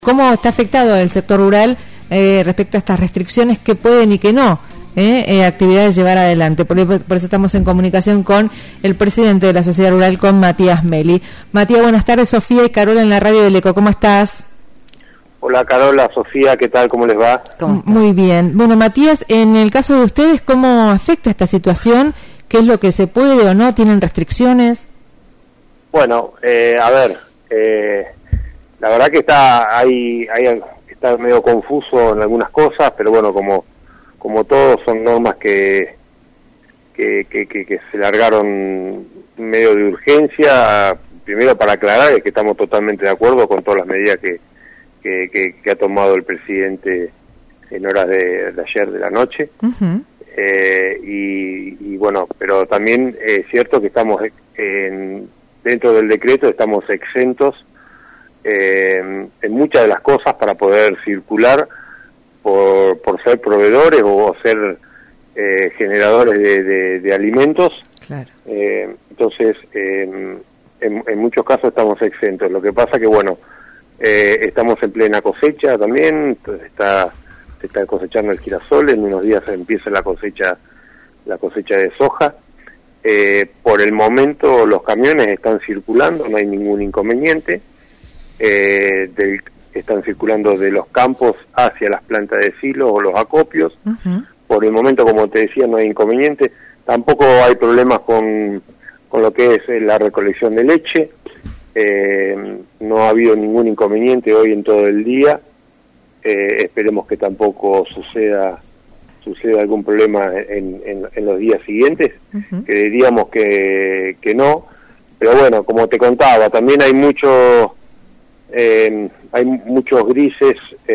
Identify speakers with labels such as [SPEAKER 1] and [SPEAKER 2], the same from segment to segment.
[SPEAKER 1] ¿Cómo está afectado el sector rural respecto a estas restricciones que pueden y que no actividades llevar adelante? Por eso estamos en comunicación con el presidente de la Sociedad Rural, con Matías Meli. Matías, buenas tardes. Sofía y Carola en la radio del Eco. ¿Cómo estás?
[SPEAKER 2] Hola Carola, Sofía, ¿qué tal? ¿Cómo les va?
[SPEAKER 1] Muy bien. Bueno, Matías, en el caso de ustedes, ¿cómo afecta esta situación? ¿Qué es lo que se puede o no? ¿Tienen restricciones?
[SPEAKER 2] Bueno, la verdad que está medio confuso en algunas cosas, pero bueno, como todo son normas que se largaron medio de urgencia. Primero, para aclarar, es que estamos totalmente de acuerdo con todas las medidas que ha tomado el presidente en horas de ayer de la noche. Uh-huh. Y bueno, pero también es cierto que estamos dentro del decreto estamos exentos en muchas de las cosas para poder circular por ser proveedores o ser generadores de alimentos. Claro. Entonces, en muchos casos estamos exentos. Lo que pasa que, bueno, estamos en plena cosecha también, entonces se está cosechando el girasol, en unos días empieza la cosecha de soja. Por el momento los camiones están circulando, no hay ningún inconveniente. Están circulando de los campos hacia las plantas de silo o los acopios. Uh-huh. Por el momento, como te decía, no hay inconveniente. Tampoco hay problemas con lo que es la recolección de leche. No ha habido ningún inconveniente hoy en todo el día. Esperemos que tampoco suceda algún problema en los días siguientes. Uh-huh. Que diríamos que no. Pero bueno, como te contaba, también hay muchos grises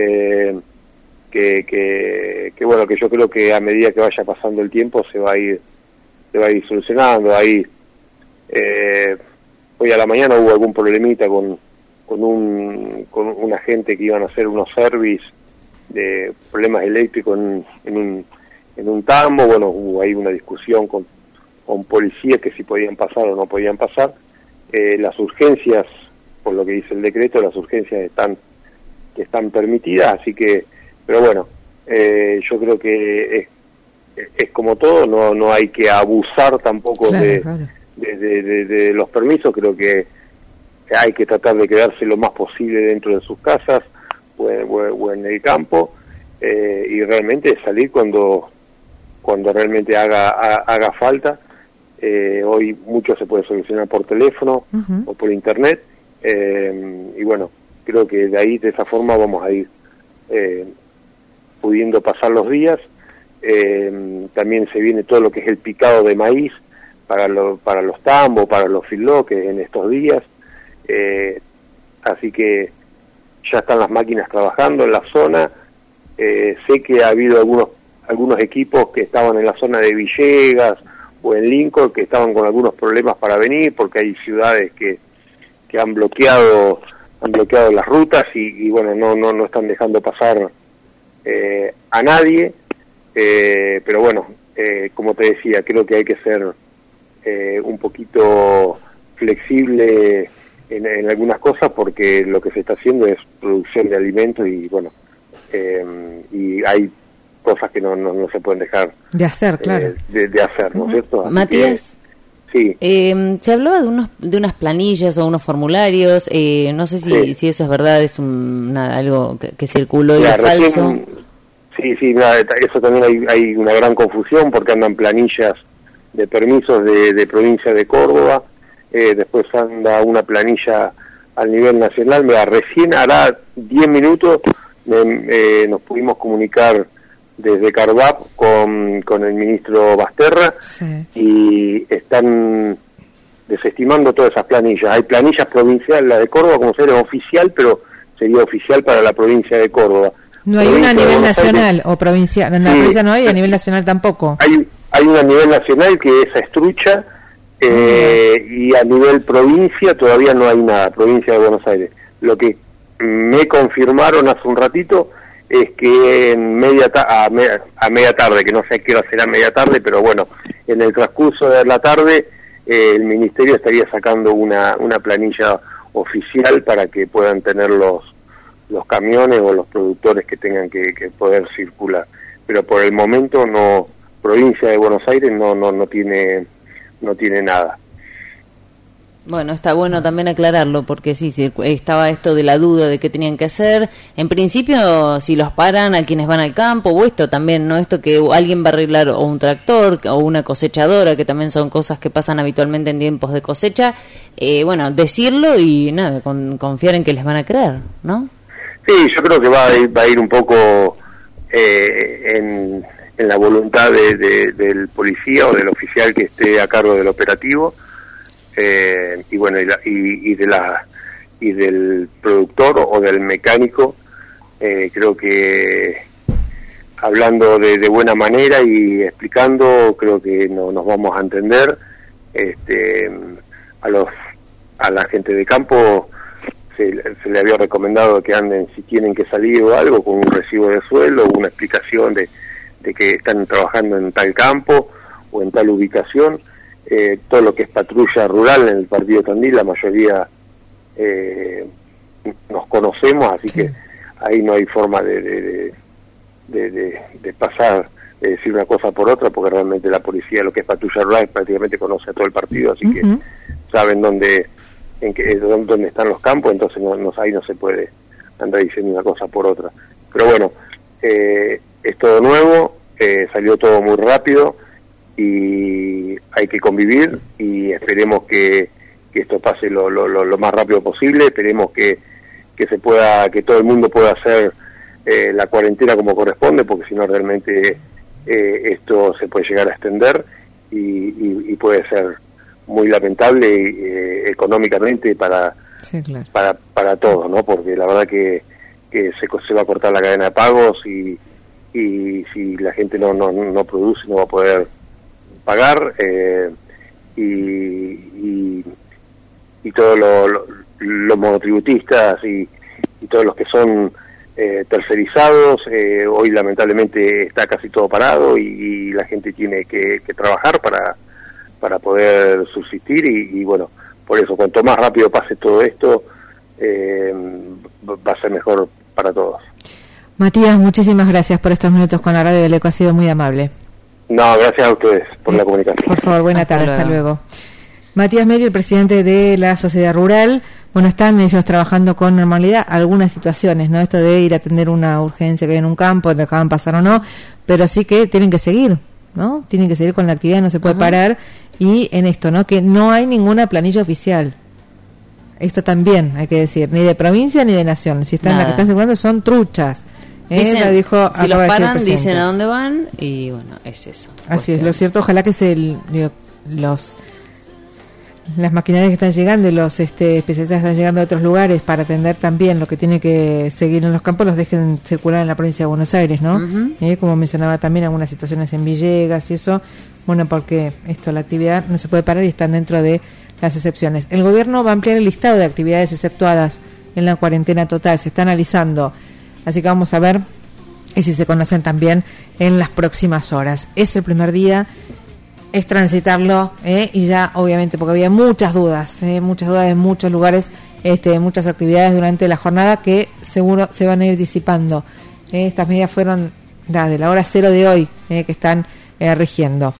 [SPEAKER 2] que bueno, que yo creo que a medida que vaya pasando el tiempo se va a ir solucionando. Ahí hoy a la mañana hubo algún problemita con una gente que iban a hacer unos service de problemas eléctricos en un tambo. Bueno, hubo ahí una discusión con policías que si podían pasar o no podían pasar. Las urgencias, por lo que dice el decreto, las urgencias están permitidas, así que, pero bueno, yo creo que es como todo, no hay que abusar tampoco claro. de los permisos. Creo que hay que tratar de quedarse lo más posible dentro de sus casas o en el campo, y realmente salir cuando realmente haga falta. Hoy mucho se puede solucionar por teléfono. Uh-huh. O por internet. Y bueno, creo que de esa forma vamos a ir pudiendo pasar los días. También se viene todo lo que es el picado de maíz para los tambos, para los feedlots en estos días. Así que ya están las máquinas trabajando en la zona. Sé que ha habido algunos equipos que estaban en la zona de Villegas o en Lincoln que estaban con algunos problemas para venir, porque hay ciudades que han bloqueado las rutas y bueno, no están dejando pasar a nadie. Pero bueno, como te decía, creo que hay que ser un poquito flexible en algunas cosas, porque lo que se está haciendo es producción de alimentos y bueno, y hay cosas que no se pueden dejar
[SPEAKER 1] de hacer, claro,
[SPEAKER 2] de hacer, ¿no es cierto? Así
[SPEAKER 3] Matías,
[SPEAKER 2] sí.
[SPEAKER 3] Se hablaba de unas planillas o unos formularios, no sé si eso es verdad, es algo que circuló y es falso.
[SPEAKER 2] Sí, eso también hay una gran confusión, porque andan planillas de permisos de provincia de Córdoba, después anda una planilla al nivel nacional. Recién hará 10 minutos nos pudimos comunicar desde Cardap con el ministro Basterra. Sí. Y están desestimando todas esas planillas. Hay planillas provinciales, la de Córdoba como sería oficial, pero sería oficial para la provincia de Córdoba.
[SPEAKER 1] No hay una a nivel nacional o provincial, en la provincia no hay, a nivel nacional tampoco.
[SPEAKER 2] Hay una a nivel nacional que es Estrucha, y a nivel provincia todavía no hay nada, provincia de Buenos Aires. Lo que me confirmaron hace un ratito es que a media tarde, que no sé a qué hora será media tarde, pero bueno, en el transcurso de la tarde el ministerio estaría sacando una planilla oficial para que puedan tener los los camiones o los productores que tengan que poder circular. Pero por el momento no, provincia de Buenos Aires no tiene nada.
[SPEAKER 3] Bueno, está bueno también aclararlo, porque sí, estaba esto de la duda de qué tenían que hacer. En principio, si los paran a quienes van al campo, o esto también, ¿no? Esto que alguien va a arreglar o un tractor o una cosechadora, que también son cosas que pasan habitualmente en tiempos de cosecha, bueno, decirlo y nada, confiar en que les van a creer, ¿no?
[SPEAKER 2] Sí, yo creo que va a ir un poco en la voluntad del policía o del oficial que esté a cargo del operativo. Y bueno, y del productor o del mecánico, creo que hablando de buena manera y explicando, creo que nos vamos a entender. A la gente de campo se le había recomendado que anden, si tienen que salir o algo, con un recibo de sueldo, una explicación de que están trabajando en tal campo o en tal ubicación. Todo lo que es patrulla rural en el partido Tandil, la mayoría nos conocemos, así que ahí no hay forma de pasar, de decir una cosa por otra, porque realmente la policía, lo que es patrulla rural, prácticamente conoce a todo el partido, así que saben dónde están los campos, entonces ahí no se puede andar diciendo una cosa por otra. Pero bueno, es todo nuevo, salió todo muy rápido, y hay que convivir y esperemos que esto pase lo más rápido posible. Esperemos que todo el mundo pueda hacer la cuarentena como corresponde, porque si no realmente esto se puede llegar a extender y puede ser muy lamentable económicamente para todos, ¿no? Porque la verdad que se va a cortar la cadena de pagos y si la gente no produce, no va a poder pagar, y todos los monotributistas y todos los que son tercerizados, hoy lamentablemente está casi todo parado y la gente tiene que trabajar para poder subsistir y bueno, por eso cuanto más rápido pase todo esto, va a ser mejor para todos.
[SPEAKER 1] Matías, muchísimas gracias por estos minutos con la Radio del Eco, ha sido muy amable.
[SPEAKER 2] No, gracias a ustedes por la comunicación.
[SPEAKER 1] Por favor, buena tarde, hasta luego. Matías Meri, el presidente de la Sociedad Rural. Bueno, están ellos trabajando con normalidad algunas situaciones, ¿no? Esto de ir a atender una urgencia que hay en un campo, le acaban de pasar o no, pero sí que tienen que seguir, ¿no? Tienen que seguir con la actividad, no se puede parar. Y en esto, ¿no? Que no hay ninguna planilla oficial. Esto también hay que decir, ni de provincia ni de nación. Si están, la que están circulando son truchas.
[SPEAKER 3] Dicen, dijo, si los paran, dicen a dónde van y bueno, es eso.
[SPEAKER 1] Así es, lo cierto, ojalá que las maquinarias que están llegando y los especialistas que están llegando de otros lugares para atender también lo que tiene que seguir en los campos, los dejen circular en la provincia de Buenos Aires, ¿no? Como mencionaba también, algunas situaciones en Villegas y eso, bueno, porque la actividad no se puede parar y están dentro de las excepciones. El gobierno va a ampliar el listado de actividades exceptuadas en la cuarentena total, se está analizando. Así que vamos a ver y si se conocen también en las próximas horas. Es el primer día, es transitarlo, y ya obviamente, porque había muchas dudas en muchos lugares, muchas actividades durante la jornada que seguro se van a ir disipando. Estas medidas fueron de la hora 0 de hoy, que están rigiendo.